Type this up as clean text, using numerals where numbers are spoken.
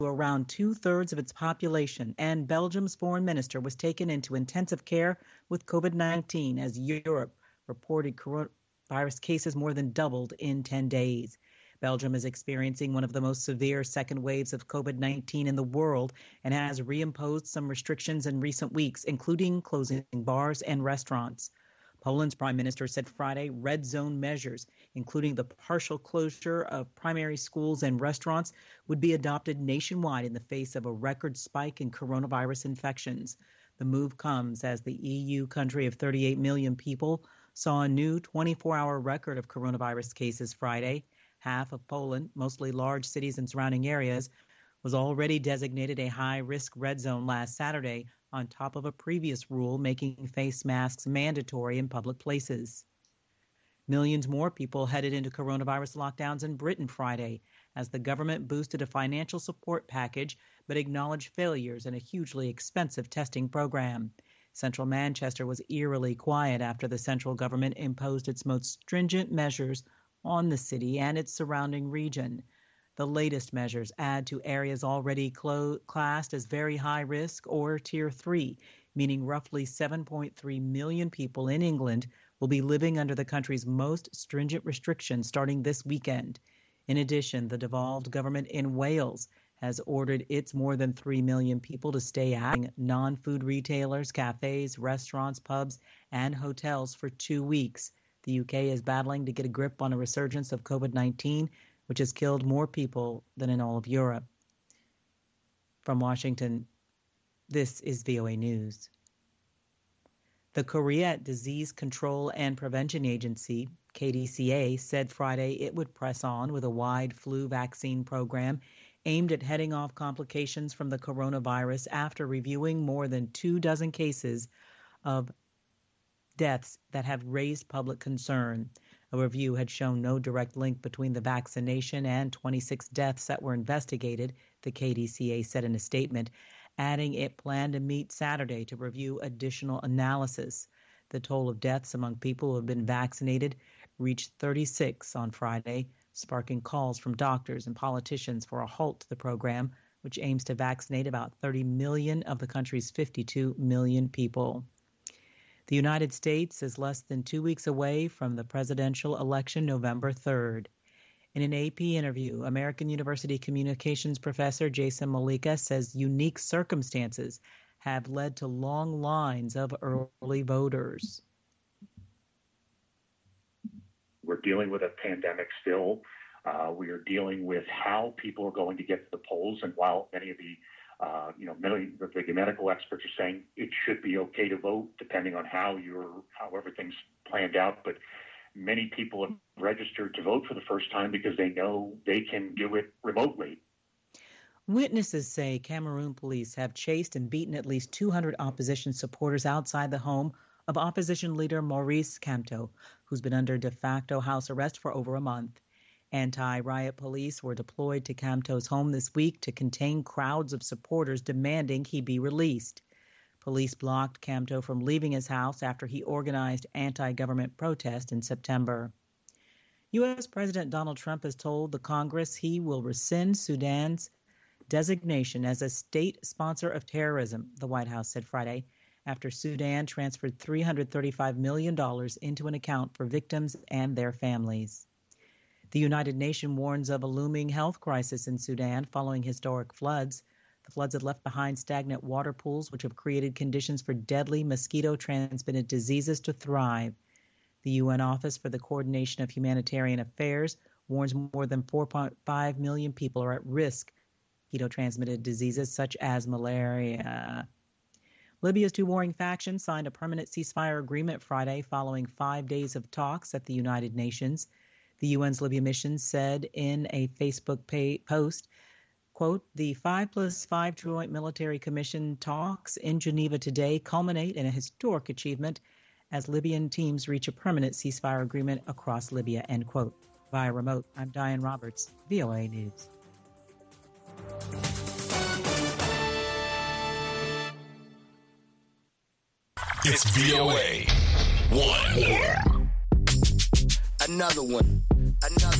around two-thirds of its population, and Belgium's foreign minister was taken into intensive care with COVID-19 as Europe reported coronavirus cases more than doubled in 10 days. Belgium is experiencing one of the most severe second waves of COVID-19 in the world and has reimposed some restrictions in recent weeks, including closing bars and restaurants. Poland's prime minister said Friday red zone measures, including the partial closure of primary schools and restaurants, would be adopted nationwide in the face of a record spike in coronavirus infections. The move comes as the EU country of 38 million people saw a new 24-hour record of coronavirus cases Friday. Half of Poland, mostly large cities and surrounding areas, was already designated a high-risk red zone last Saturday, on top of a previous rule making face masks mandatory in public places. Millions more people headed into coronavirus lockdowns in Britain Friday as the government boosted a financial support package but acknowledged failures in a hugely expensive testing program. Central Manchester was eerily quiet after the central government imposed its most stringent measures on the city and its surrounding region. The latest measures add to areas already classed as very high risk or Tier 3, meaning roughly 7.3 million people in England will be living under the country's most stringent restrictions starting this weekend. In addition, the devolved government in Wales has ordered its more than 3 million people to stay out, non-food retailers, cafes, restaurants, pubs, and hotels for 2 weeks. The UK is battling to get a grip on a resurgence of COVID-19, which has killed more people than in all of Europe. From Washington, this is VOA News. The Korea Disease Control and Prevention Agency, KDCA, said Friday it would press on with a wide flu vaccine program aimed at heading off complications from the coronavirus after reviewing more than 24 cases of deaths that have raised public concern. A review had shown no direct link between the vaccination and 26 deaths that were investigated, the KDCA said in a statement, adding it planned to meet Saturday to review additional analysis. The toll of deaths among people who have been vaccinated reached 36 on Friday, sparking calls from doctors and politicians for a halt to the program, which aims to vaccinate about 30 million of the country's 52 million people. The United States is less than 2 weeks away from the presidential election November 3rd. In an AP interview, American University communications professor Jason Malika says unique circumstances have led to long lines of early voters. We're dealing with a pandemic still. We are dealing with how people are going to get to the polls, and while many of the medical experts are saying it should be okay to vote depending on how everything's planned out. But many people have registered to vote for the first time because they know they can do it remotely. Witnesses say Cameroon police have chased and beaten at least 200 opposition supporters outside the home of opposition leader Maurice Kamto, who's been under de facto house arrest for over a month. Anti-riot police were deployed to Kamto's home this week to contain crowds of supporters demanding he be released. Police blocked Kamto from leaving his house after he organized anti-government protest in September. U.S. President Donald Trump has told the Congress he will rescind Sudan's designation as a state sponsor of terrorism, the White House said Friday, after Sudan transferred $335 million into an account for victims and their families. The United Nations warns of a looming health crisis in Sudan following historic floods. The floods have left behind stagnant water pools, which have created conditions for deadly mosquito-transmitted diseases to thrive. The UN Office for the Coordination of Humanitarian Affairs warns more than 4.5 million people are at risk of mosquito-transmitted diseases such as malaria. Libya's two warring factions signed a permanent ceasefire agreement Friday following 5 days of talks at the United Nations. The UN's Libya mission said in a Facebook post, quote, the 5+5 Joint Military Commission talks in Geneva today culminate in a historic achievement as Libyan teams reach a permanent ceasefire agreement across Libya, end quote. Via remote, I'm Diane Roberts, VOA News. It's VOA 1. Another one.